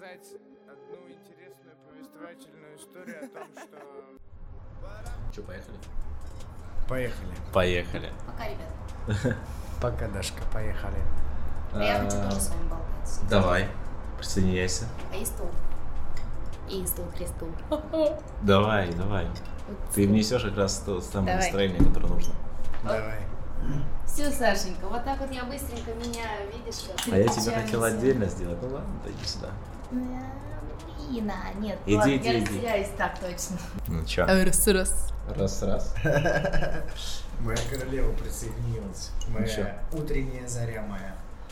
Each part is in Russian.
рассказать одну интересную повествовательную историю о том, что... Че, поехали? Поехали. Поехали. Пока, ребят. Пока, Дашка, поехали. Я хочу тоже с вами болтать. Давай, присоединяйся. А есть стул? И стул, крестул. Давай. Ты внесешь как раз то самое настроение, которое нужно. Давай. Все, Сашенька, вот так вот я быстренько меняю, видишь, как А я тебя хотел отдельно сделать. Ну ладно, иди сюда. Блин, нет, Иди, ладно, иди, я иди. растеряюсь так точно. Ну чё? Раз. Раз. Моя королева присоединилась. Моя Ну чё? утренняя заря моя.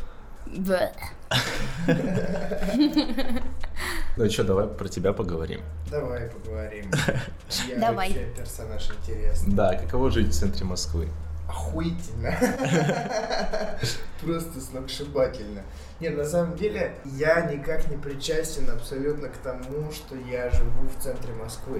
Ну чё, давай про тебя поговорим. Давай поговорим. Я Давай. вообще персонаж интересный. Да, каково жить в центре Москвы? Охуительно. Просто сногсшибательно. Нет, на самом деле, я никак не причастен абсолютно к тому, что я живу в центре Москвы.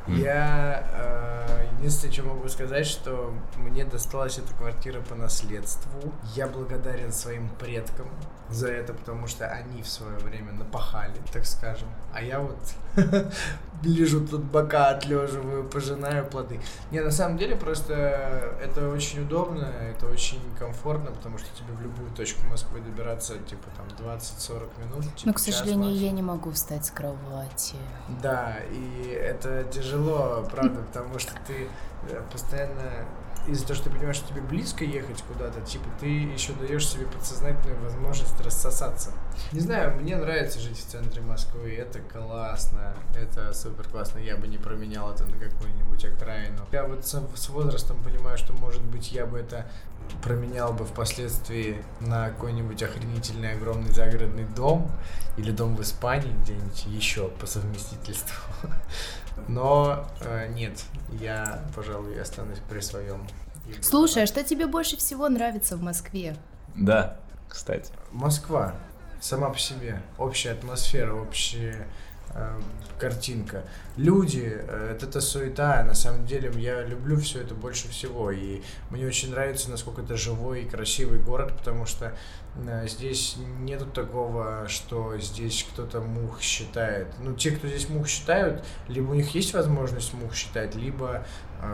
Я единственное, что могу сказать, что мне досталась эта квартира по наследству. Я благодарен своим предкам за это, потому что они в свое время напахали, так скажем. А я вот лежу тут, бока отлеживаю, пожинаю плоды. Не, на самом деле, просто это очень удобно, это очень комфортно, потому что тебе в любую точку Москвы добираться, типа, там, 20-40 минут. Типа, Но, к сожалению, час, я не могу встать с кровати. да, и это тяжело, правда, потому что ты постоянно, из-за того, что ты понимаешь, что тебе близко ехать куда-то, типа, ты еще даешь себе подсознательную возможность рассосаться. Не знаю, мне нравится жить в центре Москвы, это классно, это супер классно, я бы не променял это на какую-нибудь окраину. Я вот с возрастом понимаю, что, может быть, я бы это променял бы впоследствии на какой-нибудь охренительный огромный загородный дом или дом в Испании где-нибудь еще по совместительству. Но нет, я, пожалуй, останусь при своем. Слушай, а что тебе больше всего нравится в Москве? Да, кстати. Москва сама по себе, общая атмосфера, общая картинка. Люди, это суета, на самом деле я люблю все это больше всего, и мне очень нравится, насколько это живой и красивый город, потому что здесь нету такого, что здесь кто-то мух считает. Ну, те, кто здесь мух считают, либо у них есть возможность мух считать, либо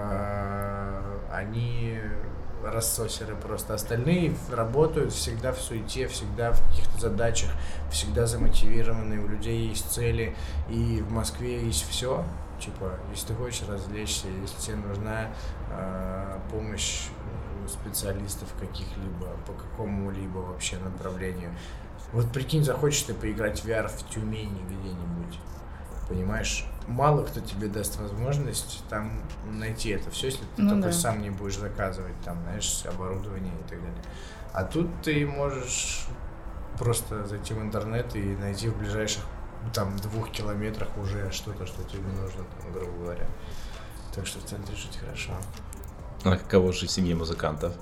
они рассосеры просто. Остальные работают всегда в суете, всегда в каких-то задачах, всегда замотивированы, у людей есть цели, и в Москве есть все. Типа, если ты хочешь развлечься, если тебе нужна помощь специалистов каких-либо, по какому-либо вообще направлению. Вот прикинь, захочешь ты поиграть в VR в Тюмени где-нибудь, понимаешь? Мало кто тебе даст возможность там найти это все, если ты только сам не будешь заказывать там, знаешь, оборудование и так далее. А тут ты можешь просто зайти в интернет и найти в ближайших там 2 километрах уже что-то, что тебе нужно, там, грубо говоря. Так что в центре жить хорошо. А каково жить в семье музыкантов?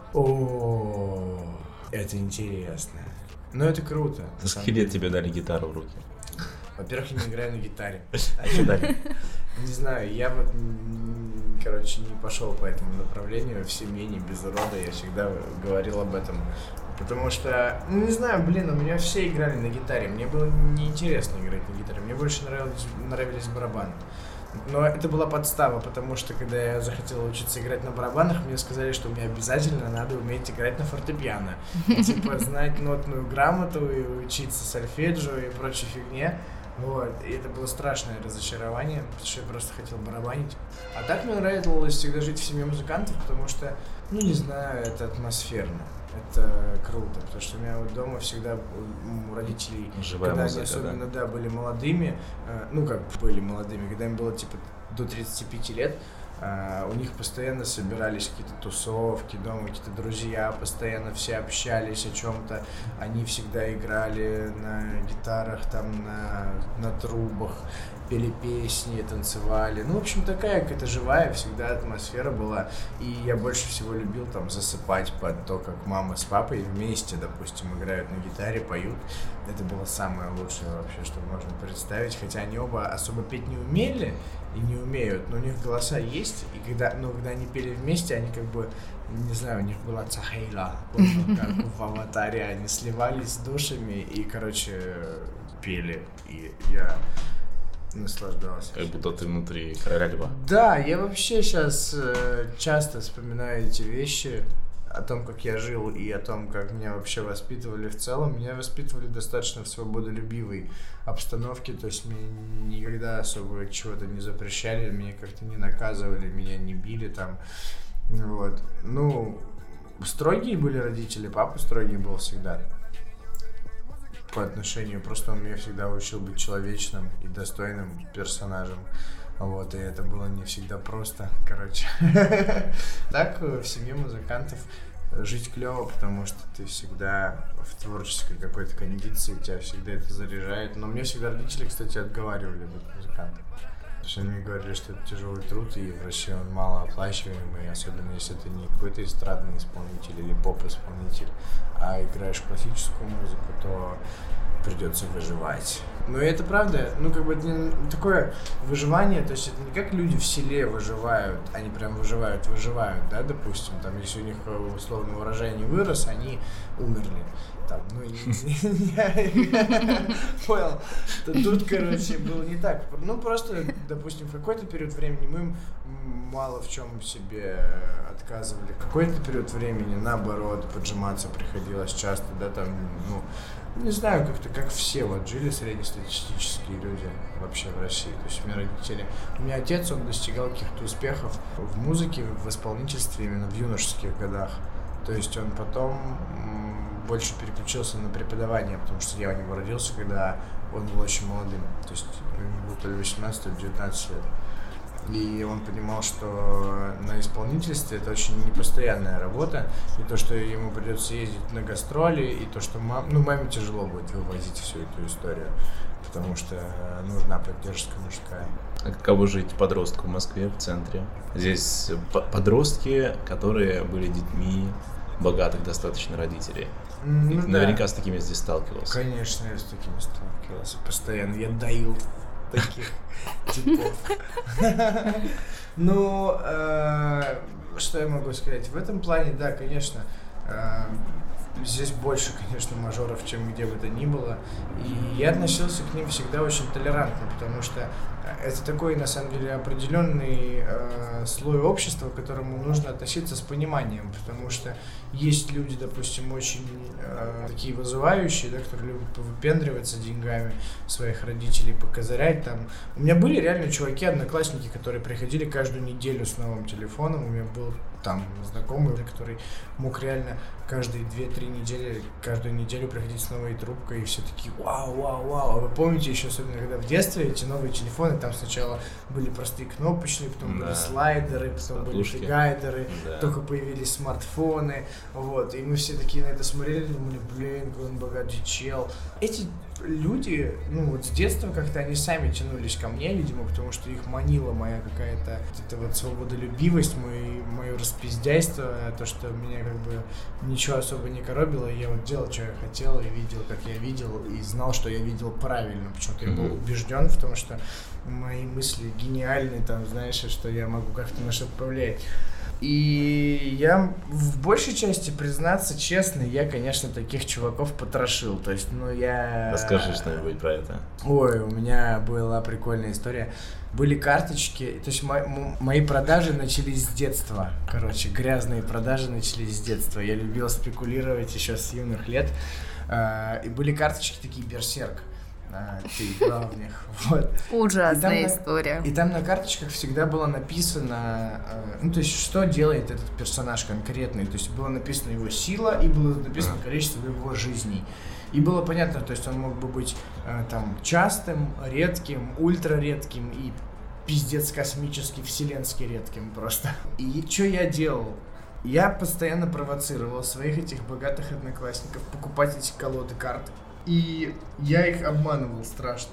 О, это интересно. Но это круто. За сколько лет тебе дали гитару в руки? Во-первых, я не играю на гитаре. А что дали? Не знаю, я вот, короче, не пошел по этому направлению в семье, не без урода, я всегда говорил об этом. Потому что, ну не знаю, блин, у меня все играли на гитаре, мне было неинтересно играть на гитаре, мне больше нравились барабаны. Но это была подстава, потому что когда я захотел учиться играть на барабанах, мне сказали, что мне обязательно надо уметь играть на фортепиано. Типа знать нотную грамоту и учиться сольфеджио и прочей фигне. Вот, и это было страшное разочарование, потому что я просто хотел барабанить. А так мне нравилось всегда жить в семье музыкантов, потому что, ну не знаю, это атмосферно. Это круто, потому что у меня вот дома всегда у родителей, живая когда музыка, они особенно, да, были молодыми, ну как были молодыми, когда им было типа до 35 лет, у них постоянно собирались какие-то тусовки, дома какие-то друзья, постоянно все общались о чем-то, они всегда играли на гитарах, там на трубах, пели песни, танцевали. Ну, в общем, такая какая-то живая всегда атмосфера была. И я больше всего любил там засыпать под то, как мама с папой вместе, допустим, играют на гитаре, поют. Это было самое лучшее вообще, что можно представить. Хотя они оба особо петь не умели и не умеют, но у них голоса есть. И когда они пели вместе, они как бы, не знаю, у них была цахейла, как в «Аватаре». Они сливались душами и, короче, пели, и я наслаждался. Как будто ты внутри Короля Льва. Да, я вообще сейчас часто вспоминаю эти вещи, о том, как я жил, и о том, как меня вообще воспитывали в целом. Меня воспитывали достаточно в свободолюбивой обстановке, то есть мне никогда особо чего-то не запрещали, меня как-то не наказывали, меня не били там, вот. Ну, строгие были родители, папа строгий был всегда по отношению, просто он меня всегда учил быть человечным и достойным персонажем. Вот, и это было не всегда просто, короче. Так, в семье музыкантов жить клево, потому что ты всегда в творческой какой-то кондиции, тебя всегда это заряжает. Но мне всегда родители, кстати, отговаривали быть музыкантом. Потому что они мне говорили, что это тяжелый труд, и вообще он малооплачиваемый, особенно если ты не какой-то эстрадный исполнитель или поп-исполнитель, а играешь классическую музыку, то придется выживать. Но это правда, ну как бы это не такое выживание, то есть это не как люди в селе выживают, они прям выживают, да, допустим, там если у них условно урожай не вырос, они умерли. Там, ну, понял. Тут, короче, было не так. Ну, просто, допустим, в какой-то период времени мы мало в чем себе отказывали. В какой-то период времени, наоборот, поджиматься приходилось часто, да, там, ну, не знаю, как-то, как все вот жили среднестатистические люди вообще в России. То есть у меня родители, у меня отец, он достигал каких-то успехов в музыке, в исполнительстве именно в юношеских годах. То есть он потом больше переключился на преподавание, потому что я у него родился, когда он был очень молодым. То есть ему было то ли 18, то ли 19 лет. И он понимал, что на исполнительстве это очень непостоянная работа, и то, что ему придется ездить на гастроли, и то, что маме тяжело будет вывозить всю эту историю, потому что нужна поддержка мужская. А каково жить подростку в Москве, в центре? Здесь подростки, которые были детьми богатых достаточно родителей. Ну, наверняка да. С такими здесь сталкивался. Конечно, я с такими сталкивался постоянно. Я доил таких типов. Ну, что я могу сказать? В этом плане, да, конечно, здесь больше, конечно, мажоров, чем где бы то ни было. И я относился к ним всегда очень толерантно, потому что это такой, на самом деле, определенный слой общества, к которому нужно относиться с пониманием, потому что есть люди, допустим, очень такие вызывающие, да, которые любят повыпендриваться деньгами своих родителей, покозырять там. У меня были реально чуваки, одноклассники, которые приходили каждую неделю с новым телефоном. У меня был там знакомый, который мог реально каждые 2-3 недели, каждую неделю приходить с новой трубкой, и все такие вау. А вы помните еще, особенно когда в детстве эти новые телефоны, там сначала были простые кнопочные, потом были слайдеры, потом были фигайдеры, только появились смартфоны, вот, и мы все такие на это смотрели, думали, блин, какой он богатый чел. Эти люди, ну вот с детства как-то они сами тянулись ко мне, видимо, потому что их манила моя какая-то эта вот свободолюбивость, мое распиздяйство, то, что меня как бы ничего особо не коробило, и я вот делал, что я хотел, и видел, как я видел, и знал, что я видел правильно, почему-то я был убежден в том, что мои мысли гениальны, там, знаешь, что я могу как-то на что-то повлиять. И я в большей части, признаться честно, я, конечно, таких чуваков потрошил. То есть, я... Расскажи что-нибудь про это. Ой, у меня была прикольная история. Были карточки, то есть мои продажи начались с детства. Короче, грязные продажи начались с детства. Я любил спекулировать еще с юных лет. И были карточки такие «Берсерк». Ты играл в них. Вот. Ужасная история. И там на карточках всегда было написано, ну, то есть, что делает этот персонаж конкретный. То есть, было написано его сила, и было написано количество его жизней. И было понятно, то есть, он мог бы быть там частым, редким, ультраредким и пиздец космически, вселенски редким просто. И что я делал? Я постоянно провоцировал своих этих богатых одноклассников покупать эти колоды карт. И я их обманывал страшно.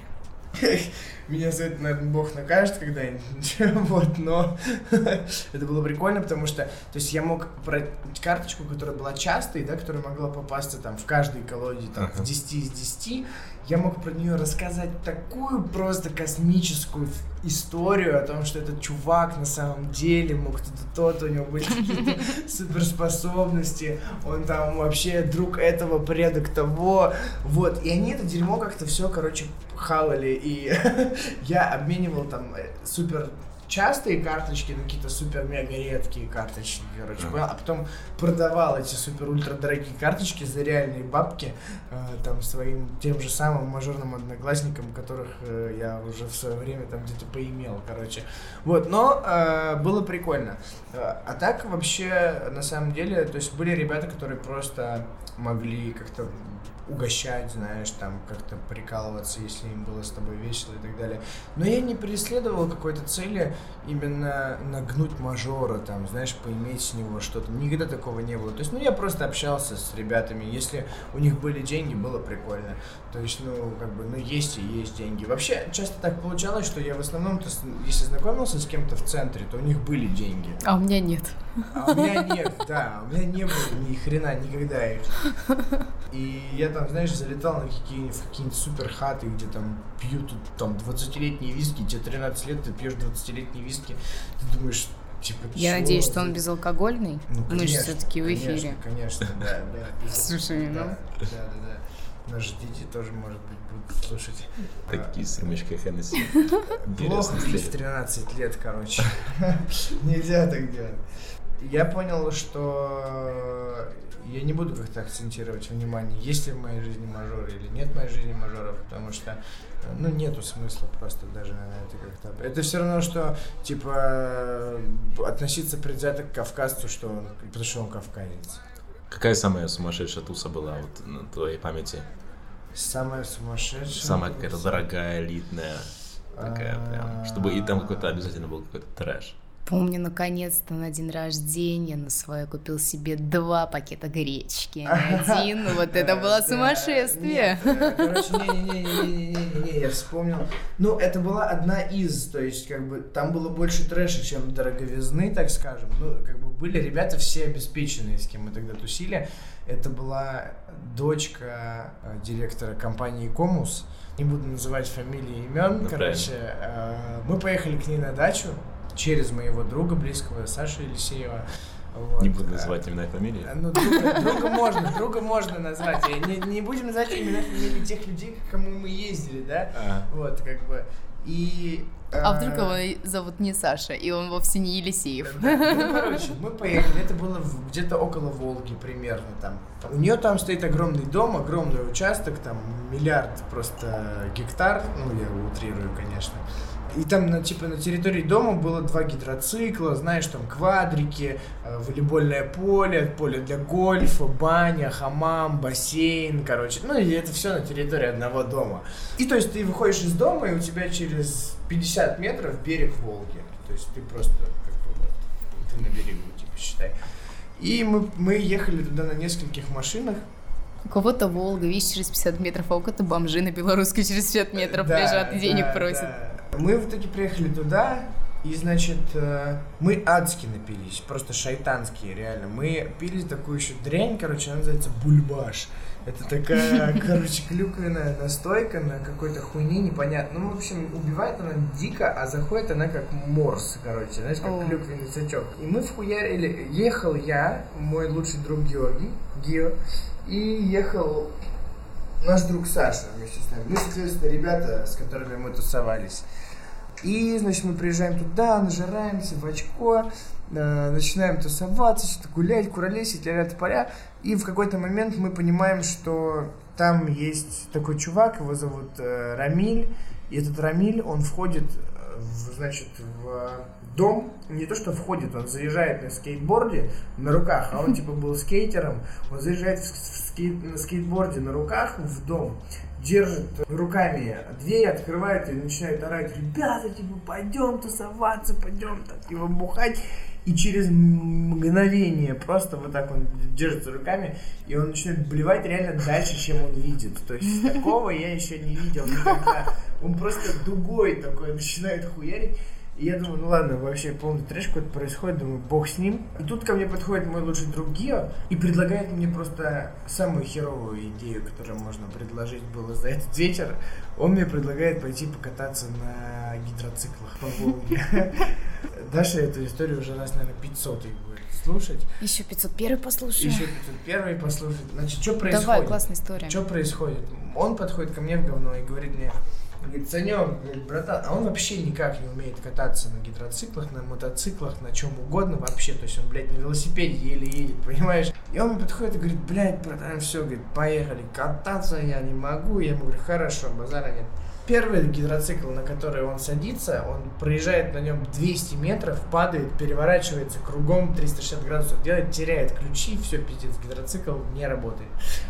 Меня за это, наверное, Бог накажет когда-нибудь. Вот, но это было прикольно, потому что, то есть я мог брать карточку, которая была частой, да, которая могла попасться там в каждой колоде там, в 10 из 10, я мог про нее рассказать такую просто космическую историю о том, что этот чувак на самом деле мог тот, у него были какие-то суперспособности, он там вообще друг этого, предок того, вот, и они это дерьмо как-то все, короче, хавали, и я обменивал там супер частые карточки на какие-то супер-мега редкие карточки, короче, а потом продавал эти супер-ультра дорогие карточки за реальные бабки там своим тем же самым мажорным одноклассникам, которых я уже в свое время там где-то поимел, короче. Вот, но было прикольно. А так вообще, на самом деле, то есть были ребята, которые просто могли как-то угощать, знаешь, там как-то прикалываться, если им было с тобой весело и так далее. Но я не преследовал какой-то цели именно нагнуть мажора, там, знаешь, поиметь с него что-то. Никогда такого не было. То есть, я просто общался с ребятами. Если у них были деньги, было прикольно. То есть, есть и есть деньги. Вообще, часто так получалось, что я в основном, если знакомился с кем-то в центре, то у них были деньги. А у меня нет. А у меня нет, да. У меня не было ни хрена никогда их. И я там, знаешь, залетал на какие-нибудь супер хаты, где там пьют там 20-летние виски, тебе 13 лет, ты пьешь 20-летние виски, ты думаешь, типа, я надеюсь, что он безалкогольный. Конечно, мы же все-таки в эфире. Конечно, да. Слушай, да. Наши дети тоже, может быть, будут слушать. Такие с рюмочкой Хеннесси. Плохо пить в 13 лет, короче. Нельзя так делать. Я понял, что я не буду как-то акцентировать внимание, есть ли в моей жизни мажоры или нет в моей жизни мажоров, потому что, нету смысла просто даже на это как-то. Это все равно, что, типа, относиться предвзято к кавказцу, потому что он кавказец. Какая самая сумасшедшая туса была вот на твоей памяти? Самая сумасшедшая? Самая какая-то дорогая, элитная, такая прям, чтобы и там какой-то обязательно был какой-то трэш. Помню, наконец-то на день рождения на свое купил себе 2 пакета гречки. Один, вот это было сумасшествие. Короче, не, я вспомнил. Это была одна из, то есть, там было больше трэша, чем дороговизны, так скажем. Были ребята все обеспеченные, с кем мы тогда тусили. Это была дочка директора компании «Комус». Не буду называть фамилии и имен, короче. Мы поехали к ней на дачу через моего друга близкого, Сашу Елисеева. Вот. Не буду называть имена и фамилии. Друга можно назвать. Не будем называть имена и фамилии тех людей, к кому мы ездили, да? Вот, И... А вдруг его зовут не Саша, и он вовсе не Елисеев? Короче, мы поехали, это было где-то около Волги примерно там. У нее там стоит огромный дом, огромный участок, там 1 миллиард просто гектар, я утрирую, конечно. И там, на территории дома было 2 гидроцикла, знаешь, там квадрики, волейбольное поле для гольфа, баня, хамам, бассейн, короче. И это все на территории одного дома. И то есть ты выходишь из дома, и у тебя через 50 метров берег Волги. То есть ты просто ты на берегу, считай. И мы ехали туда на нескольких машинах. У кого-то Волга, видишь, через 50 метров, а у кого-то бомжи на Белорусской через 50 метров лежат и денег просят. Да. Мы в итоге приехали туда, и, значит, мы адски напились, просто шайтанские, реально. Мы пили такую еще дрянь, короче, она называется бульбаш. Это такая, короче, клюквенная настойка на какой-то хуйне непонятно. В общем, убивает она дико, а заходит она как морс, короче, знаешь, как клюквенный сачок. И мы вхуярили, ехал я, мой лучший друг Гио, и ехал наш друг Саша вместе с нами. Мы, соответственно, ребята, с которыми мы тусовались. И, значит, мы приезжаем туда, нажираемся в очко, начинаем тусоваться, что-то гулять, куролесить, ля-ля-тополя. И в какой-то момент мы понимаем, что там есть такой чувак, его зовут Рамиль. И этот Рамиль, он входит, в дом, не то что входит, он заезжает на скейтборде на руках, а он типа был скейтером, он заезжает на скейтборде на руках в дом, держит руками дверь, открывает и начинает орать: ребята, типа, пойдем тусоваться, пойдем так его бухать. И через мгновение просто вот так он держится руками, и он начинает блевать реально дальше, чем он видит. То есть такого я еще не видел никогда. Он просто дугой такой начинает хуярить. И я думаю, ну ладно, вообще полный трэш какой-то происходит, думаю, бог с ним. И тут ко мне подходит мой лучший друг Гио и предлагает мне просто самую херовую идею, которую можно предложить было за этот вечер. Он мне предлагает пойти покататься на гидроциклах по Волге. Даша эту историю уже раз, наверное, 500-й будет слушать. Еще 501 послушай. Еще 501 послушать. Значит, что происходит? Давай, классная история. Что происходит? Он подходит ко мне в говно и говорит мне, говорит, Санёк, говорит, братан, а он вообще никак не умеет кататься на гидроциклах, на мотоциклах, на чем угодно вообще, то есть он, блядь, на велосипеде еле едет, понимаешь? И он мне подходит и говорит, блядь, братан, все, говорит, поехали, кататься я не могу, я ему говорю, хорошо, базара нет. Первый гидроцикл, на который он садится, он проезжает на нем 200 метров, падает, переворачивается кругом, 360 градусов делает, теряет ключи, все, пиздец, гидроцикл не работает.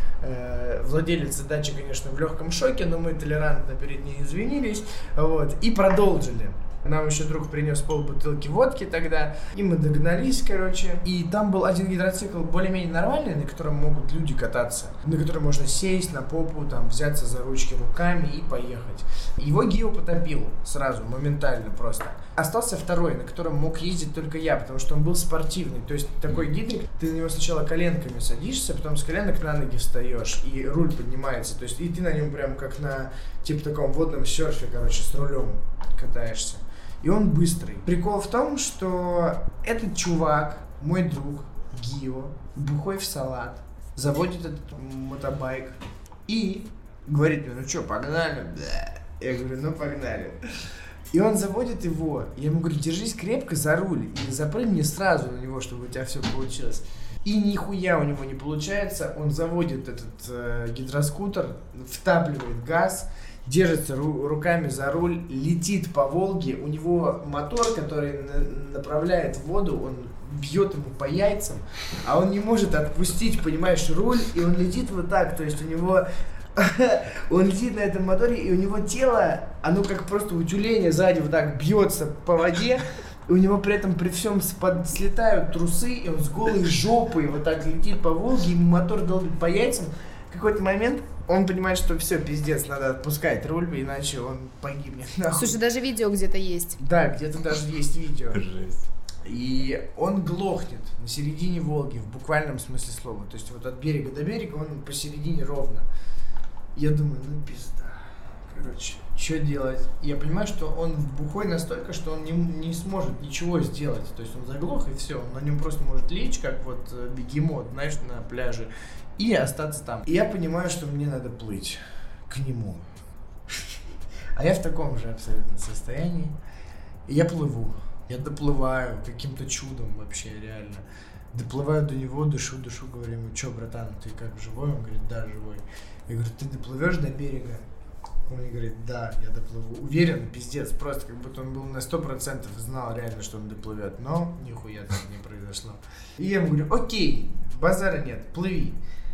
Владелец задачи, конечно, в легком шоке, но мы толерантно перед ней извинились, вот, и продолжили. Нам еще друг принес полбутылки водки тогда, и мы догнались, короче. И там был один гидроцикл более-менее нормальный, на котором могут люди кататься, на котором можно сесть на попу, там, взяться за ручки руками и поехать. Его Гио потопил сразу, моментально просто. Остался второй, на котором мог ездить только я, потому что он был спортивный. То есть такой гидрик, ты на него сначала коленками садишься, потом с коленок на ноги встаешь, и руль поднимается. То есть и ты на нем прям как на, типа, таком водном серфе, короче, с рулем катаешься. И он быстрый. Прикол в том, что этот чувак, мой друг Гио, бухой в салат, заводит этот мотобайк и говорит мне, ну что, погнали? Я говорю, ну погнали. И он заводит его, я ему говорю, держись крепко за руль и запрыгни сразу на него, чтобы у тебя все получилось. И нихуя у него не получается, он заводит этот гидроскутер, втапливает газ, держится руками за руль, летит по Волге, у него мотор, который направляет воду, он бьет ему по яйцам, а он не может отпустить, понимаешь, руль, и он летит вот так, то есть у него... Он летит на этом моторе, и у него тело, оно как просто у тюленя сзади вот так бьется по воде, и у него при этом при всем слетают трусы, и он с голой жопой вот так летит по Волге, ему мотор долбит по яйцам. В какой-то момент он понимает, что все, пиздец, надо отпускать руль, иначе он погибнет. Нахуй. Слушай, даже видео где-то есть. Да, где-то даже есть видео. Жесть. И он глохнет на середине Волги, в буквальном смысле слова. То есть вот от берега до берега он посередине ровно. Я думаю, ну пизда. Короче, что делать? Я понимаю, что он бухой настолько, что он не сможет ничего сделать. То есть он заглох, и все. Он на нем просто может лечь, как вот бегемот, знаешь, на пляже, и остаться там. И я понимаю, что мне надо плыть к нему. А я в таком же абсолютно состоянии. И я плыву. Я доплываю каким-то чудом вообще, реально. Доплываю до него, дышу, говорю ему, что, братан, ты как, живой? Он говорит, да, живой. Я говорю, ты доплывешь до берега? Он мне говорит, да, я доплыву. Уверен, пиздец, просто как будто он был на 100% знал реально, что он доплывет, но нихуя так не произошло. И я ему говорю, окей, базара нет, плыви.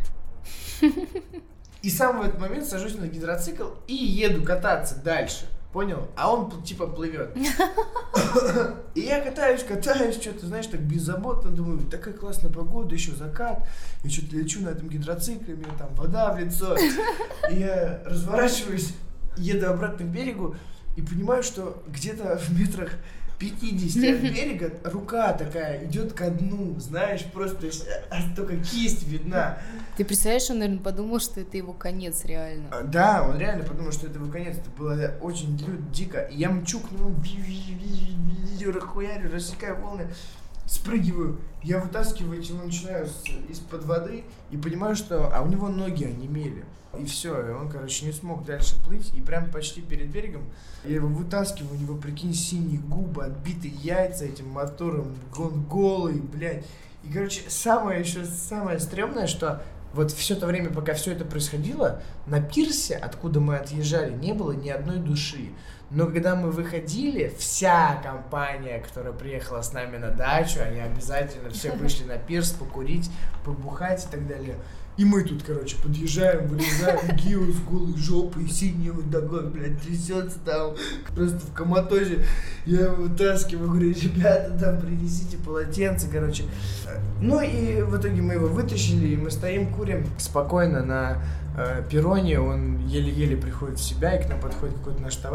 И сам в этот момент сажусь на гидроцикл и еду кататься дальше. Понял? А он типа плывет. И я катаюсь, что-то, знаешь, так беззаботно, думаю, такая классная погода, еще закат, я что-то лечу на этом гидроцикле, мне там вода в лицо. И я разворачиваюсь, еду обратно к берегу и понимаю, что где-то в метрах 50 от берега рука такая идет ко дну, знаешь, просто только кисть видна. Ты представляешь, он, наверное, подумал, что это его конец реально. Да, он реально подумал, что это его конец. Это было очень дико. И я мчу к нему, хуярю, рассекаю волны, спрыгиваю. Я вытаскиваю его, начинаю из-под воды и понимаю, что... А у него ноги онемели. И все, и он, короче, не смог дальше плыть. И прям почти перед берегом я его вытаскиваю, у него, прикинь, синие губы, отбитые яйца этим мотором, он голый, блядь. И, короче, самое стрёмное, что вот все то время, пока все это происходило, на пирсе, откуда мы отъезжали, не было ни одной души. Но когда мы выходили, вся компания, которая приехала с нами на дачу, они обязательно все вышли на пирс покурить, побухать и так далее. И мы тут, короче, подъезжаем, вылезаем, Гио с голой жопой, синий вот такой, блядь, трясется там, просто в коматозе. Я его вытаскиваю, говорю, ребята, там, принесите полотенце, короче. Ну и в итоге мы его вытащили, и мы стоим, курим спокойно на перроне, он еле-еле приходит в себя, и к нам подходит какой-то наш товарищ, Марк.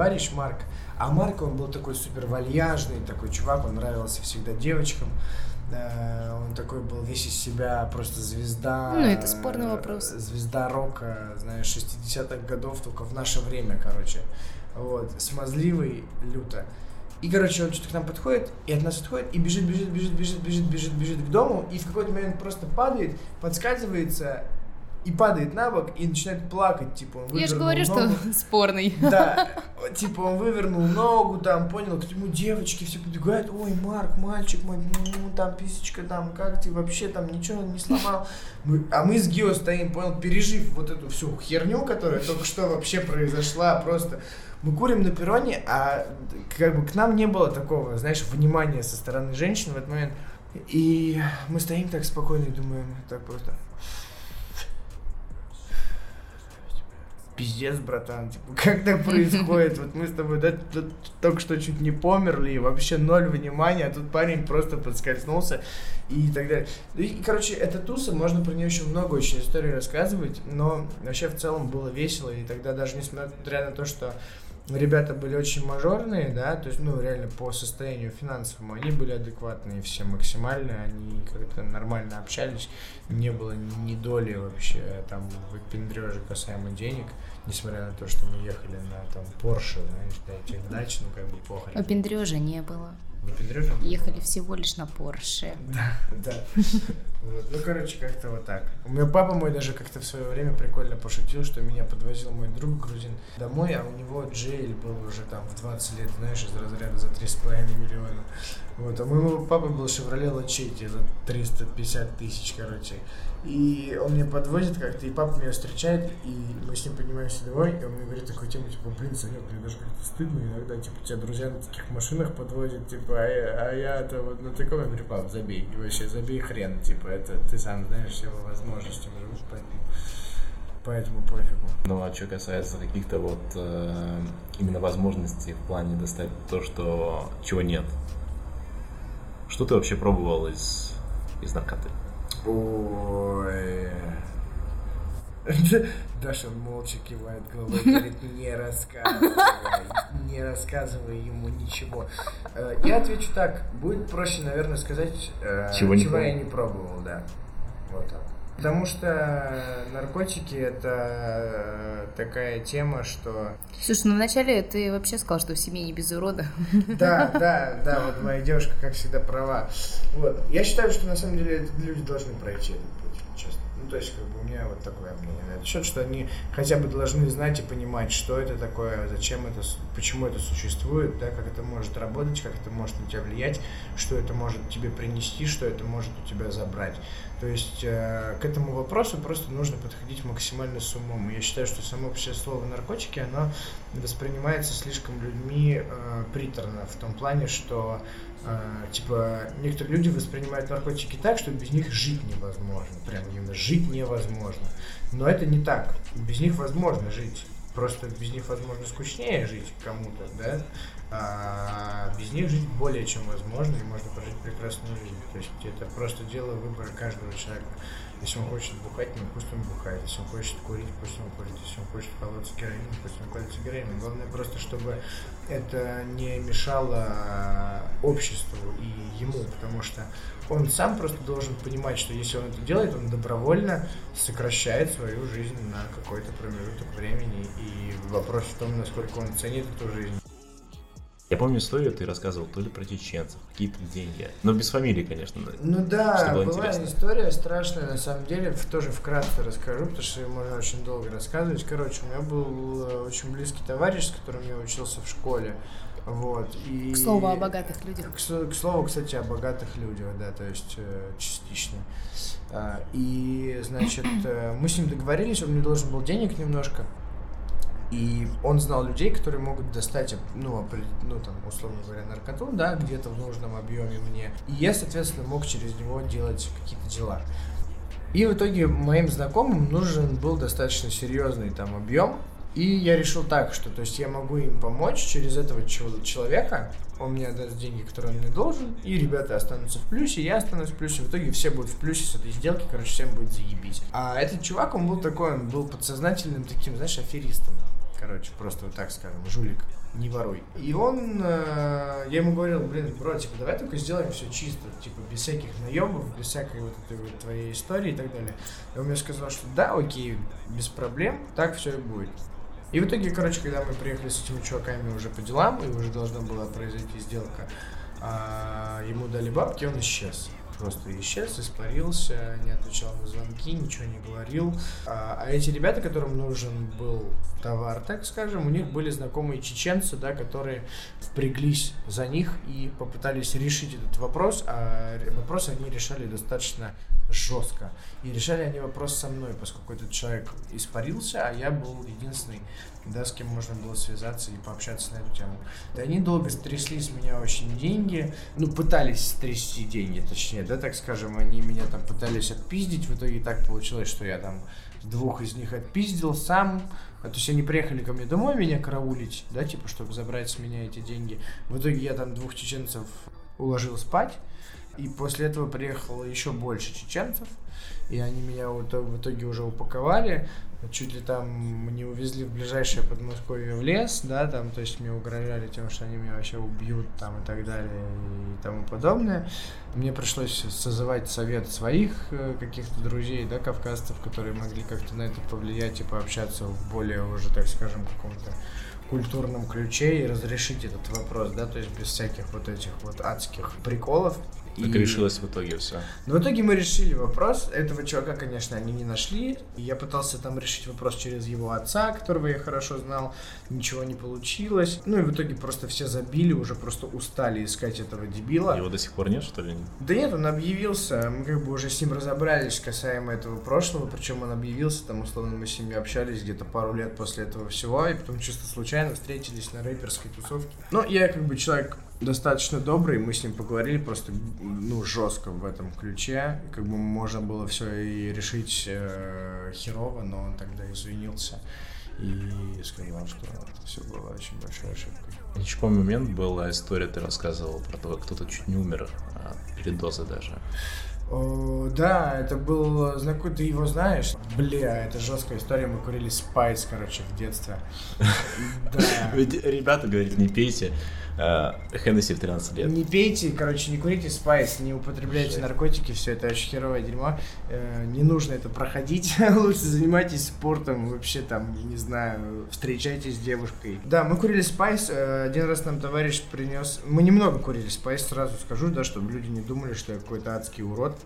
Марк. А Марк, он был такой супер вальяжный, такой чувак, он нравился всегда девочкам. Он такой был весь из себя просто звезда. Ну, это спорный вопрос. Звезда рока, знаешь, 60-х годов, только в наше время, короче. Вот, смазливый, люто. И, короче, он что-то к нам подходит, и от нас отходит, и бежит к дому, и в какой-то момент просто падает, подскальзывается, и падает на бок, и начинает плакать, типа, он Я же вывернул говорю, ногу. что спорный. Да, типа, он вывернул ногу, там, понял, к нему девочки все подбегают, ой, Марк, мальчик мой, ну, там, писечка, там, как ты вообще, там, ничего не сломал. А мы с Гео стоим, понял, пережив вот эту всю херню, которая только что вообще произошла, просто... Мы курим на перроне, а как бы к нам не было такого, знаешь, внимания со стороны женщин в этот момент. И мы стоим так спокойно и думаем, так просто... Пиздец, братан, типа, как так происходит? Вот мы с тобой только что чуть не померли, и вообще ноль внимания, а тут парень просто подскользнулся и так далее. И, короче, эта туса, можно про нее еще много очень историй рассказывать, но вообще в целом было весело, и тогда даже несмотря на то, что ребята были очень мажорные, да, то есть, ну, реально по состоянию финансовому, они были адекватные все максимально, они как-то нормально общались, не было ни доли вообще там выпендрежа касаемо денег, несмотря на то, что мы ехали на там Porsche, знаешь, до этих дач, ну, как бы похрен. Выпендрежа не было. Выпендрежа? Ехали всего лишь на Порше. Да. Вот. Ну, короче, как-то вот так. У меня папа мой даже как-то в свое время прикольно пошутил, что меня подвозил мой друг грузин домой, а у него Джейль был уже там в 20 лет, знаешь, из разряда за 3,5 миллиона. Вот. А у моего папы был Chevrolet Lachetti за 350 тысяч, короче. И он меня подвозит как-то, и папа меня встречает, и мы с ним поднимаемся домой, и он мне говорит такую тему, типа, блин, Санек, мне даже как-то стыдно иногда, типа, тебя друзья на таких машинах подвозят, типа, а я-то вот на таком, я говорю, пап, забей, вообще забей хрен, типа, это ты сам знаешь все возможности, поэтому пофигу. Ну, а что касается каких-то вот именно возможностей в плане достать то, что чего нет, что ты вообще пробовал из наркоты? Ой. Даша молча кивает головой, говорит, не рассказывай ему ничего. Я отвечу так, будет проще, наверное, сказать, чего я не пробовал, да. Вот так. Потому что наркотики — это такая тема, что... Слушай, ну вначале ты вообще сказал, что в семье не без урода. Да, вот моя девушка, как всегда, права. Вот. Я считаю, что на самом деле люди должны пройти этот путь, честно. Ну, то есть, как бы у меня вот такое мнение на этот счет, что они хотя бы должны знать и понимать, что это такое, зачем это, почему это существует, да, как это может работать, как это может на тебя влиять, что это может тебе принести, что это может у тебя забрать. То есть к этому вопросу просто нужно подходить максимально с умом. И я считаю, что само вообще слово наркотики, оно воспринимается слишком людьми приторно, в том плане, что типа некоторые люди воспринимают наркотики так, что без них жить невозможно. Прям именно жить невозможно. Но это не так. Без них возможно жить. Просто без них, возможно, скучнее жить кому-то, да? А без них жить более чем возможно, и можно прожить прекрасную жизнь. То есть это просто дело выбора каждого человека. Если он хочет бухать, ну пусть он бухает. Если он хочет курить, пусть он курит. Если он хочет колоться героином, пусть он колется героином. Главное просто, чтобы это не мешало обществу и ему, потому что он сам просто должен понимать, что если он это делает, он добровольно сокращает свою жизнь на какой-то промежуток времени. И вопрос в том, насколько он ценит эту жизнь. Я помню историю, ты рассказывал то ли про чеченцев, какие-то деньги, но без фамилии, конечно. Ну да, была интересно. История страшная, на самом деле, тоже вкратце расскажу, потому что можно очень долго рассказывать. Короче, у меня был очень близкий товарищ, с которым я учился в школе. Вот, и... К слову о богатых людях. К слову, кстати, о богатых людях, да, то есть частично. И, значит, мы с ним договорились, он мне должен был денег немножко. И он знал людей, которые могут достать, ну, там, условно говоря, наркоту, да, где-то в нужном объеме мне. И я, соответственно, мог через него делать какие-то дела. И в итоге моим знакомым нужен был достаточно серьезный там объем. И я решил так, что, то есть, я могу им помочь через этого человека, он мне даст деньги, которые он мне должен, и ребята останутся в плюсе, я останусь в плюсе, в итоге все будут в плюсе с этой сделки, короче, всем будет заебись. А этот чувак, он был такой, он был подсознательным таким, знаешь, аферистом. Короче, просто вот так скажем, жулик. не воруй. И я ему говорил, бро, типа, давай только сделаем все чисто, типа, без всяких наебов, без всякой вот этой вот твоей истории и так далее. И он мне сказал, что да, окей, без проблем, так все и будет. И в итоге, короче, когда мы приехали с этими чуваками уже по делам, и уже должна была произойти сделка, ему дали бабки, он исчез. Просто исчез, испарился, не отвечал на звонки, ничего не говорил. А эти ребята, которым нужен был товар, так скажем, у них были знакомые чеченцы, да, которые впряглись за них и попытались решить этот вопрос, а вопрос они решали достаточно жестко. И решали они вопрос со мной, поскольку этот человек испарился, а я был единственный, да, с кем можно было связаться и пообщаться на эту тему. И они долго стрясли с меня очень деньги, пытались стрясти деньги, точнее, да, так скажем, они меня там пытались отпиздить, в итоге так получилось, что я там 2 из них отпиздил сам, то есть они приехали ко мне домой меня караулить, да, типа, чтобы забрать с меня эти деньги. В итоге я там 2 чеченцев уложил спать, и после этого приехало еще больше чеченцев, и они меня в итоге уже упаковали, чуть ли там не увезли в ближайшее Подмосковье в лес, да, там, то есть мне угрожали тем, что они меня вообще убьют, там, и так далее, и тому подобное. Мне пришлось созывать совет своих каких-то друзей, да, кавказцев, которые могли как-то на это повлиять и пообщаться в более уже, так скажем, каком-то культурном ключе и разрешить этот вопрос, да, то есть без всяких вот этих вот адских приколов. Как решилось в итоге все? Но в итоге мы решили вопрос. Этого чувака, конечно, они не нашли. И я пытался там решить вопрос через его отца, которого я хорошо знал. Ничего не получилось. И в итоге просто все забили, уже просто устали искать этого дебила. Его до сих пор нет, что ли? Да нет, он объявился. Мы как бы уже с ним разобрались касаемо этого прошлого. Причем он объявился, там, условно, мы с ним общались где-то пару лет после этого всего. И потом чисто случайно встретились на рэперской тусовке. Я как бы человек достаточно добрый, мы с ним поговорили просто, жестко в этом ключе, как бы можно было все и решить херово, но он тогда извинился и сказал, что это все было очень большой ошибкой. Еще помню момент, была история, ты рассказывал про то, как кто-то чуть не умер от передоза даже. Да, это был знакомый, ты его знаешь? Это жесткая история, мы курили Spice, в детстве. Ведь ребята говорят, не пейте Хеннесси в 13 лет. Не пейте, не курите Spice, не употребляйте наркотики, все это очень херовое дерьмо. Не нужно это проходить, лучше занимайтесь спортом, вообще там, я не знаю, встречайтесь с девушкой. Да, мы курили Spice, один раз нам товарищ принес, мы немного курили Spice, сразу скажу, да, чтобы люди не думали, что я какой-то адский урод.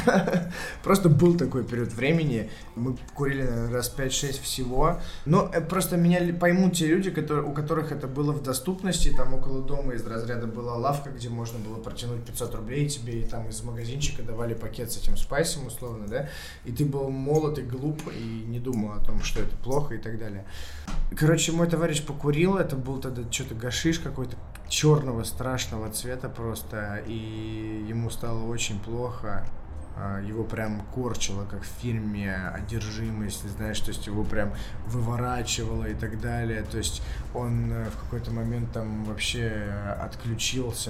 Просто был такой период времени, мы курили, наверное, раз 5-6 всего, но просто меня поймут те люди, у которых это было в доступности, там около дома из разряда была лавка, где можно было протянуть 500 рублей тебе, и там из магазинчика давали пакет с этим спайсом, условно, да, и ты был молод и глуп, и не думал о том, что это плохо и так далее. Мой товарищ покурил, это был тогда что-то гашиш какой-то черного страшного цвета просто, и ему стало очень плохо. Его прям корчило, как в фильме «Одержимость», знаешь, то есть его прям выворачивало и так далее, то есть он в какой-то момент там вообще отключился,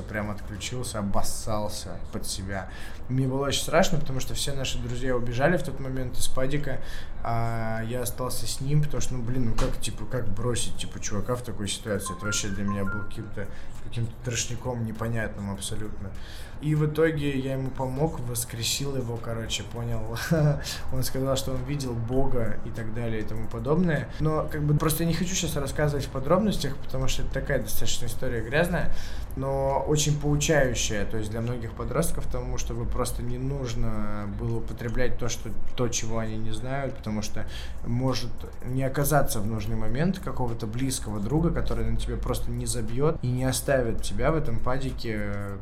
обоссался под себя. Мне было очень страшно, потому что все наши друзья убежали в тот момент из падика, а я остался с ним, потому что, как бросить, чувака в такой ситуации, это вообще для меня был каким-то трешняком непонятным абсолютно. И в итоге я ему помог, воскресил его, понял. Он сказал, что он видел Бога и так далее и тому подобное. Но просто я не хочу сейчас рассказывать в подробностях, потому что это такая достаточно история грязная, но очень поучающая, то есть для многих подростков, потому что просто не нужно было употреблять то, чего они не знают, потому что может не оказаться в нужный момент какого-то близкого друга, который на тебя просто не забьет и не оставит тебя в этом падике,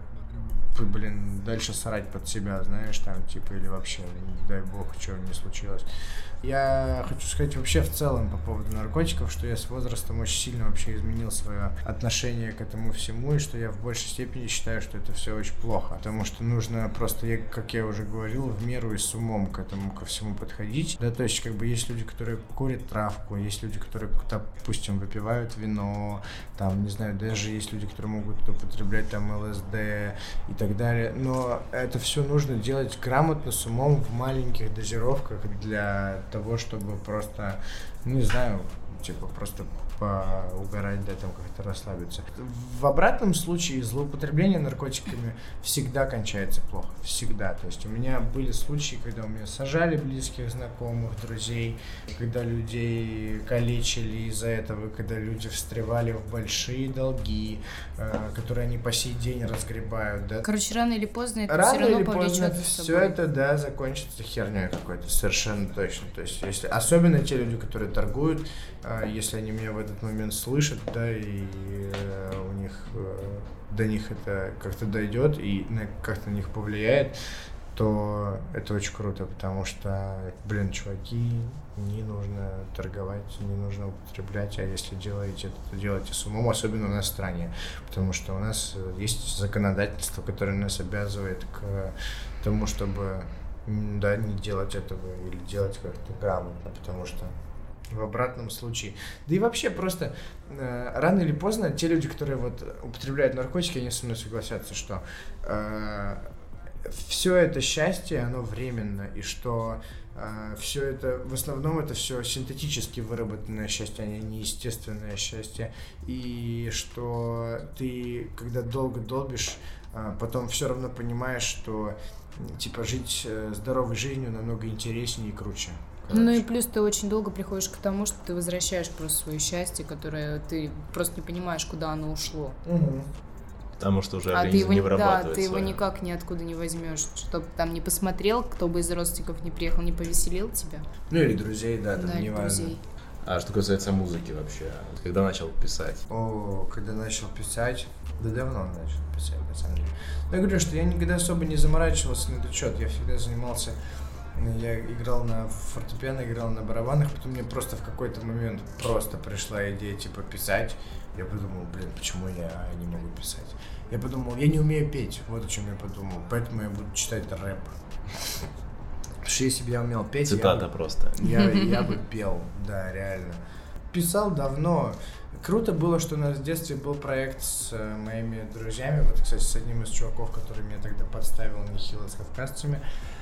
дальше срать под себя, знаешь, там, или вообще, не дай бог, чего не случилось. Я хочу сказать вообще в целом по поводу наркотиков, что я с возрастом очень сильно вообще изменил свое отношение к этому всему, и что я в большей степени считаю, что это все очень плохо, потому что нужно просто, как я уже говорил, в меру и с умом ко всему подходить. Да, то есть, есть люди, которые курят травку, есть люди, которые, допустим, выпивают вино, там, не знаю, даже есть люди, которые могут употреблять там ЛСД и так далее, но это все нужно делать грамотно, с умом, в маленьких дозировках для того, чтобы просто, не знаю, просто поугарать, да, там как-то расслабиться. В обратном случае злоупотребление наркотиками всегда кончается плохо, всегда. То есть у меня были случаи, когда у меня сажали близких, знакомых, друзей, когда людей калечили из-за этого, когда люди встревали в большие долги, которые они по сей день разгребают, да. Короче, рано или поздно это Рано все равно или поздно повлечет за все собой. это, да, закончится херней какой-то, совершенно точно. То есть, если, особенно те люди, которые торгуют, если они меня в этот момент слышат, да, и у них до них это как-то дойдет и как-то на них повлияет, то это очень круто, потому что, блин, чуваки, не нужно торговать, не нужно употреблять, а если делаете это, то делайте с умом, особенно у нас в стране, потому что у нас есть законодательство, которое нас обязывает к тому, чтобы, да, не делать этого или делать как-то грамотно, потому что в обратном случае. Да и вообще просто рано или поздно те люди, которые вот употребляют наркотики, они со мной согласятся, что все это счастье, оно временно, и что все это, в основном это все синтетически выработанное счастье, а не естественное счастье, и что ты, когда долго долбишь, потом все равно понимаешь, что типа жить здоровой жизнью намного интереснее и круче. Ну и плюс ты очень долго приходишь к тому, что ты возвращаешь просто свое счастье, которое ты просто не понимаешь, куда оно ушло. Угу. Потому что уже А ты организм его, не вырабатывает да, ты его своё. никак ниоткуда не возьмешь, чтобы там не посмотрел, кто бы из родственников не приехал, не повеселил тебя. Ну или друзей, да, там Да, или неважно. друзей. А что касается музыки вообще, когда начал писать? Когда начал писать, да давно начал писать, на самом деле. Но я говорю, что я никогда особо не заморачивался на этот счет, я всегда занимался, я играл на фортепиано, играл на барабанах, потом мне просто в какой-то момент просто пришла идея, типа, писать. Я подумал, блин, почему я не могу писать? Я подумал, я не умею петь, вот о чем я подумал, поэтому я буду читать рэп. Потому что если бы я умел петь, Цитата просто. я бы пел, да, реально. Писал давно. Круто было, что у нас в детстве был проект с моими друзьями. Вот, кстати, с одним из чуваков, который меня тогда подставил нехило с кавказцами.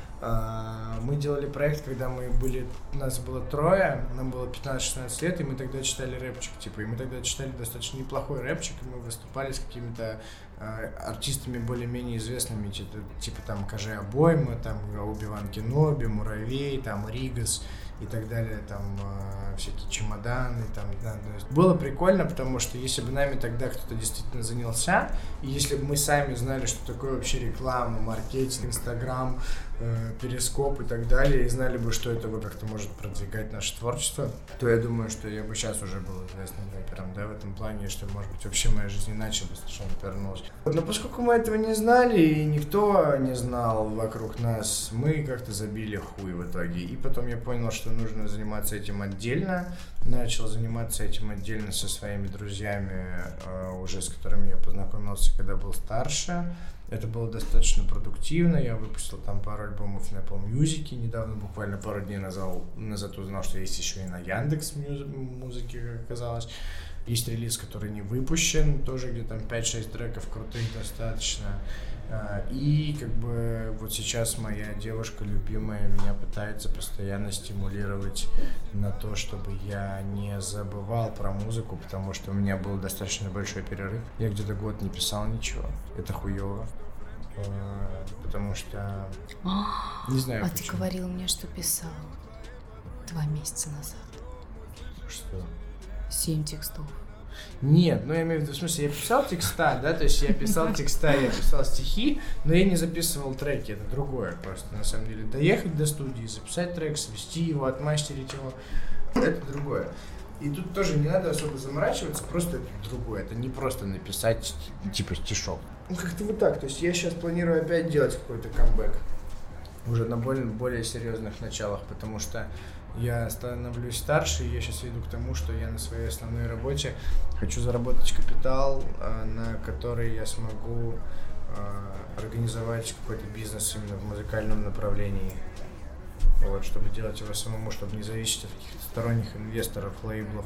Мы делали проект, когда нас было трое, нам было 15-16 лет, и мы тогда читали рэпчик, типа, и мы тогда читали достаточно неплохой рэпчик, и мы выступали с какими-то артистами более-менее известными, типа там Кажи Обойма, там Оби-Ван Кеноби, Муравей, там Ригас и так далее, там всякие чемоданы, там, да, то есть было прикольно, потому что если бы нами тогда кто-то действительно занялся, и если бы мы сами знали, что такое вообще реклама, маркетинг, Инстаграм, Перископ и так далее, и знали бы, что это как-то может продвигать наше творчество, то я думаю, что я бы сейчас уже был известным рэпером, да, в этом плане, что, может быть, вообще моя жизнь иначе бы совершенно повернулась. Но поскольку мы этого не знали, и никто не знал вокруг нас, мы как-то забили хуй в итоге. И потом я понял, что нужно заниматься этим отдельно, начал заниматься этим отдельно со своими друзьями, уже с которыми я познакомился, когда был старше. Это было достаточно продуктивно, я выпустил там пару альбомов на Apple Music, недавно, буквально пару дней назад узнал, что есть еще и на Яндекс.Музыке, как оказалось. Есть релиз, который не выпущен, тоже где там 5-6 треков крутых достаточно. И как бы вот сейчас моя девушка любимая меня пытается постоянно стимулировать на то, чтобы я не забывал про музыку, потому что у меня был достаточно большой перерыв. Я где-то год не писал ничего. Это хуёво. Потому что... Не знаю, А почему. ты говорил мне, что писал 2 месяца назад. Что? 7 текстов. Нет, ну я имею в виду, в смысле, я писал текста, да, то есть я писал текста, я писал стихи, но я не записывал треки, это другое просто, на самом деле. Доехать до студии, записать трек, свести его, отмастерить его, это другое. И тут тоже не надо особо заморачиваться, просто это другое, это не просто написать, типа, стишок. Ну как-то вот так, то есть я сейчас планирую опять делать какой-то камбэк, уже на более серьезных началах, потому что я становлюсь старше, и я сейчас иду к тому, что я на своей основной работе хочу заработать капитал, на который я смогу организовать какой-то бизнес именно в музыкальном направлении. Вот, чтобы делать его самому, чтобы не зависеть от каких-то сторонних инвесторов, лейблов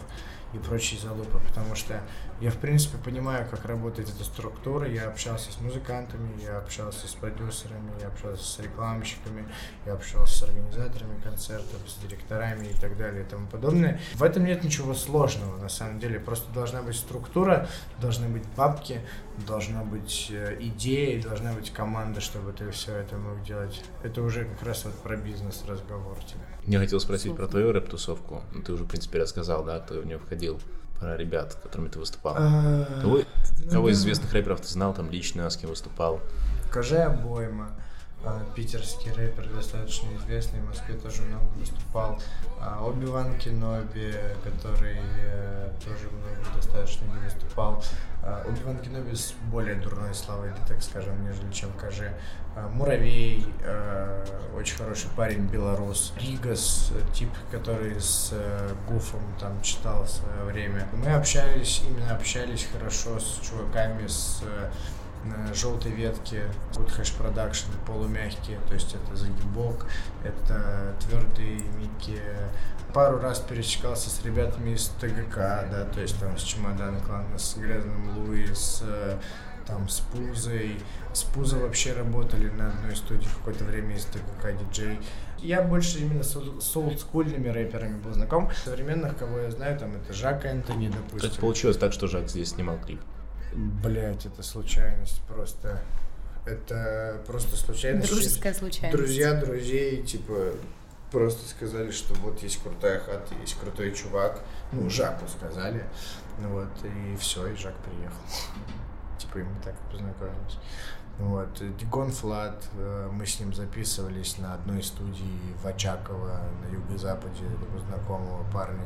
и прочие залупы, потому что я, в принципе, понимаю, как работает эта структура, я общался с музыкантами, я общался с продюсерами, я общался с рекламщиками, я общался с организаторами концертов, с директорами и так далее и тому подобное. В этом нет ничего сложного, на самом деле, просто должна быть структура, должны быть бабки, должна быть идея, должна быть команда, чтобы ты все это мог делать. Это уже как раз вот про бизнес-разговор. Типа. Я хотел спросить про твою рэп-тусовку. Ты уже, в принципе, рассказал, да, кто в нее входил, про ребят, с которыми ты выступал. Кого из известных рэперов ты знал там лично, с кем выступал? Кажи Обойма, питерский рэпер, достаточно известный, в Москве тоже много выступал. Оби-Ван Кеноби, который тоже много достаточно не выступал. Оби-Ван Кеноби с более дурной славой, так скажем, нежели чем Кажи. Муравей, очень хороший парень, белорус. Ригас, тип, который с Гуфом там читал в свое время. Мы общались хорошо с чуваками с желтой ветки, Good Hash Production, полумягкие, то есть это Загибок, это Твердый Микки. Пару раз пересекался с ребятами из ТГК, да, то есть там с Чемодан Клана, с Грязным Луи, с Пузой. С Пузой вообще работали на одной студии в какое-то время из ТГК диджей. Я больше именно с олдскульными рэперами был знаком. Современных, кого я знаю, там это Жак Энтони, допустим. Как получилось так, что Жак здесь снимал клип? Блять, это случайность просто. Это просто случайность. Дружеская случайность. Друзья друзей, типа, просто сказали, что вот есть крутая хата, есть крутой чувак. Ну, Жаку сказали. Вот, и все, и Жак приехал. Типа, и мы так познакомились. Вот, Дигон Флат, мы с ним записывались на одной студии в Очаково, на юго-западе, у знакомого парня.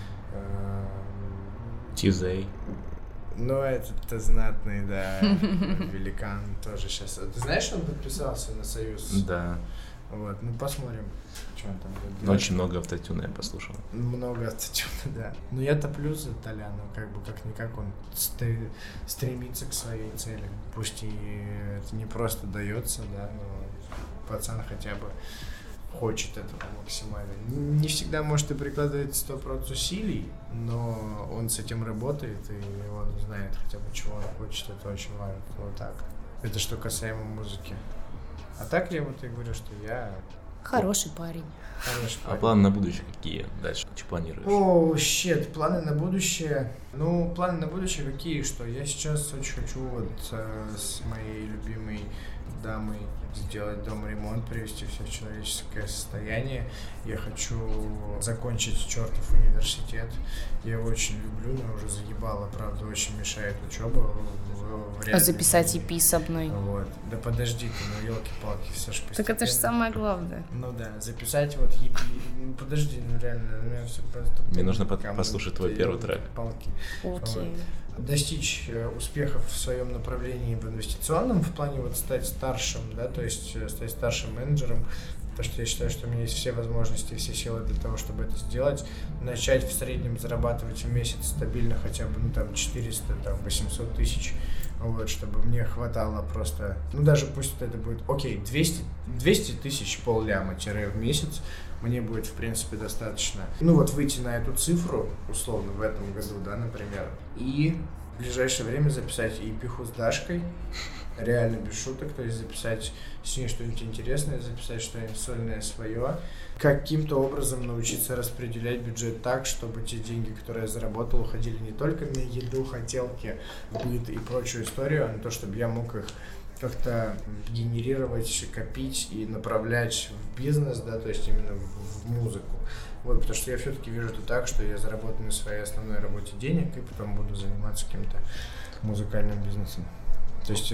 Тизей. Ну, это знатный, да, великан тоже сейчас. Ты знаешь, что он подписался на Союз? Да. Вот, ну посмотрим, что он там будет делать. Очень много автотюна я послушал. Много автотюна, да. Но я топлю за Толяна, как бы как-никак он стремится к своей цели. Пусть и это не просто дается, да, но пацан хотя бы хочет этого максимально. Не всегда, может, и прикладывает 100% усилий, но он с этим работает, и он знает хотя бы, чего он хочет, это очень важно. Вот так. Это что касаемо музыки. А так я вот и говорю, что я... Хороший парень. А планы на будущее какие? Дальше что планируешь? О, щет, планы на будущее. Ну, планы на будущее какие, что я сейчас очень хочу вот с моей любимой дамой сделать дома ремонт, привести все в человеческое состояние. Я хочу закончить чертов университет. Я его очень люблю, но уже заебало, правда, очень мешает учеба. А записать EP с одной? Вот. Да подожди ты, ну елки-палки, все же постепенно. Так это же самое главное. Ну да, записать вот EP. Ну, подожди, ну реально, у меня все просто... Мне нужно послушать твой первый трек. Палки. Окей. Достичь успехов в своем направлении в инвестиционном, в плане вот стать старшим, да, то есть стать старшим менеджером, потому что я считаю, что у меня есть все возможности, все силы для того, чтобы это сделать, начать в среднем зарабатывать в месяц стабильно хотя бы, ну, там, 400, там, 800 тысяч, вот, чтобы мне хватало просто, ну, даже пусть это будет, окей, 200 тысяч полляма-в месяц, мне будет, в принципе, достаточно. Ну, вот выйти на эту цифру, условно, в этом году, да, например, и в ближайшее время записать EP с Дашкой, реально без шуток, то есть записать с ней что-нибудь интересное, записать что-нибудь сольное свое, каким-то образом научиться распределять бюджет так, чтобы те деньги, которые я заработал, уходили не только на еду, хотелки, быт и прочую историю, а на то, чтобы я мог их как-то генерировать, копить и направлять в бизнес, да, то есть именно в музыку. Вот, потому что я все-таки вижу это так, что я заработаю на своей основной работе денег и потом буду заниматься каким-то музыкальным бизнесом. То есть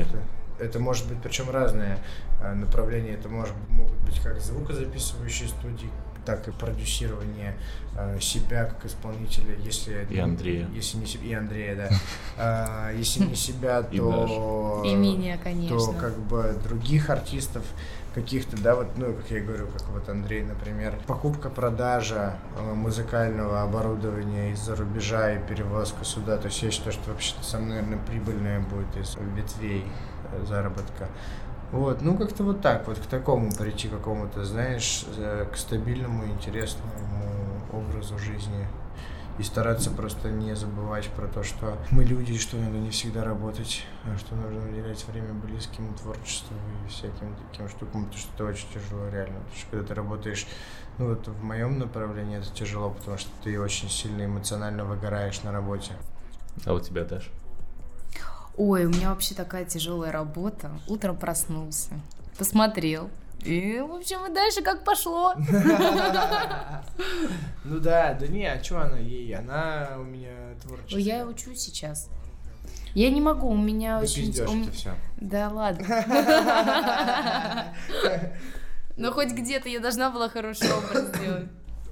это может быть, причем разные направления, это могут быть как звукозаписывающие студии, так и продюсирование себя как исполнителя, если и Андрея, если не и Андрея, да, если не себя, то и меня, конечно, то как бы других артистов каких-то, да, вот, ну, как я говорю, как вот Андрей, например, покупка-продажа музыкального оборудования из-за рубежа и перевозка сюда, то есть я считаю, что вообще-то самое, наверное, прибыльное будет из ветвей заработка. Вот, ну как-то вот так, вот к такому прийти, какому-то, знаешь, к стабильному, интересному образу жизни И стараться просто не забывать про то, что мы люди, и что надо не всегда работать, а что нужно уделять время близким, творчеству и всяким таким штукам, потому что это очень тяжело реально. Потому что когда ты работаешь, ну вот в моем направлении это тяжело, потому что ты очень сильно эмоционально выгораешь на работе. А у тебя, Даш? Ой, у меня вообще такая тяжелая работа. Утром проснулся, посмотрел. И, в общем, и дальше как пошло. Ну да не, а что она ей? Она у меня творческая. Я учусь сейчас. Я не могу, у меня Да очень... пиздёшь это все. Да ладно. Но хоть где-то я должна была хороший образ сделать.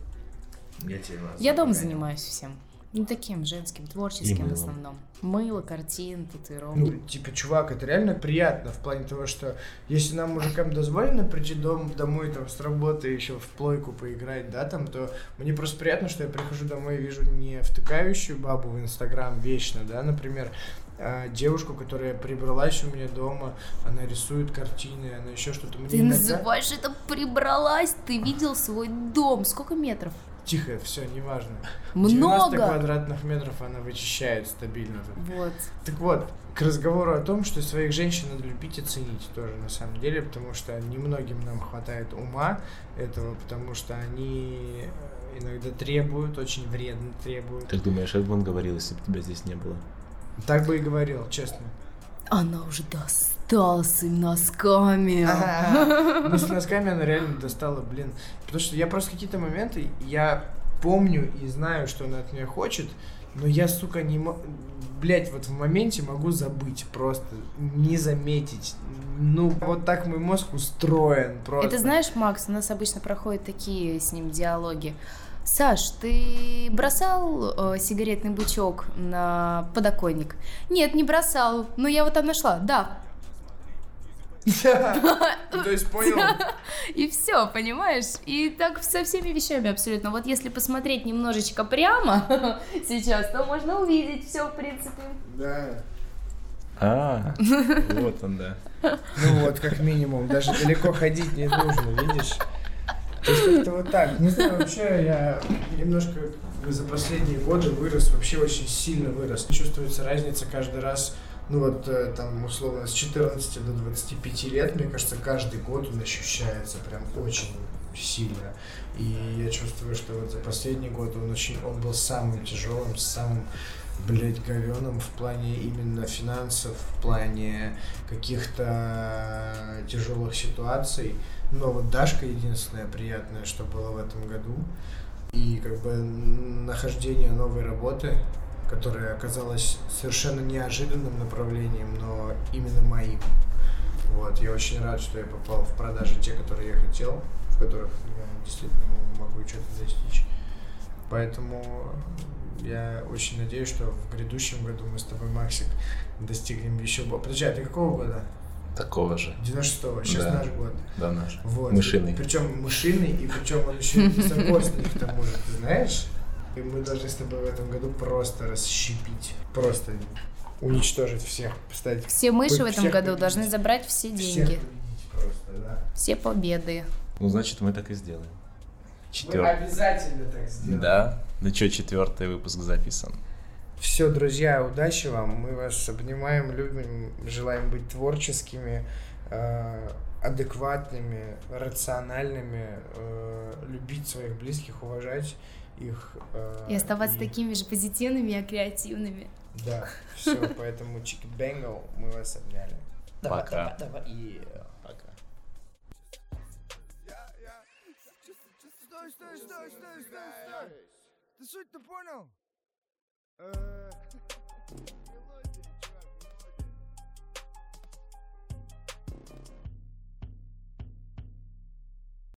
Я дома занимаюсь всем. Ну, таким женским, творческим в основном. Мыло, картин, татуировки. Ну, типа, чувак, это реально приятно в плане того, что если нам, мужикам, дозволено прийти домой там с работы еще в плойку поиграть, да, там, то мне просто приятно, что я прихожу домой и вижу не втыкающую бабу в Инстаграм вечно, да, например, а девушку, которая прибралась у меня дома, она рисует картины, она еще что-то. Ты называешь это прибралась? Ты видел свой дом? Сколько метров? Тихо, все, неважно. Много! 90 квадратных метров она вычищает стабильно. Вот. Так вот, к разговору о том, что своих женщин надо любить и ценить тоже на самом деле, потому что немногим нам хватает ума этого, потому что они иногда требуют, очень вредно требуют. Как думаешь, как бы он говорил, если бы тебя здесь не было? Так бы и говорил, честно. Она уже достала своими носками. Ну, с носками она реально достала, блин. Потому что я просто какие-то моменты, я помню и знаю, что она от меня хочет, но я, сука, не могу... Блять, вот в моменте могу забыть просто, не заметить. Ну, вот так мой мозг устроен просто. Это знаешь, Макс, у нас обычно проходят такие с ним диалоги. Саш, ты бросал сигаретный бычок на подоконник? Нет, не бросал, но я его там нашла, да. То есть понял? И все, понимаешь? И так со всеми вещами абсолютно. Вот если посмотреть немножечко прямо сейчас, то можно увидеть все, в принципе. Да. Вот он, да. Ну вот, как минимум, даже далеко ходить не нужно, видишь? То есть как-то вот так. Не знаю, вообще я немножко за последние годы вырос, вообще очень сильно вырос. Чувствуется разница каждый раз, ну вот там условно с 14 до 25 лет, мне кажется, каждый год он ощущается прям очень сильно. И я чувствую, что вот за последний год он был самым тяжелым, самым, блять, говёным в плане именно финансов, в плане каких-то тяжелых ситуаций. Но вот Дашка единственное приятное, что было в этом году. И как бы нахождение новой работы, которая оказалась совершенно неожиданным направлением, но именно моим. Вот, я очень рад, что я попал в продажи те, которые я хотел, в которых я действительно могу что-то достичь. Поэтому я очень надеюсь, что в грядущем году мы с тобой, Максик, достигнем еще... Подожди, а ты какого года? Такого же. 96-го, сейчас наш год. Да, наш. Вот. Мышиный. Причем мышиный, и причем он еще и сокосный к тому же, ты знаешь? И мы должны с тобой в этом году просто расщепить, просто уничтожить всех, стать... Все мыши в этом всех году победить. должны забрать все Всех деньги, победить просто, да. все победы. Ну, значит, мы так и сделаем. Мы обязательно так сделаем. Да? Ну что, 4-й выпуск записан. Все, друзья, удачи вам. Мы вас обнимаем, любим, желаем быть творческими, адекватными, рациональными, любить своих близких, уважать их. И оставаться такими же позитивными и креативными. Да, все, поэтому чики-бенгл, мы вас обняли. Пока. Давай. Пока. Стой! Ты суть-то понял?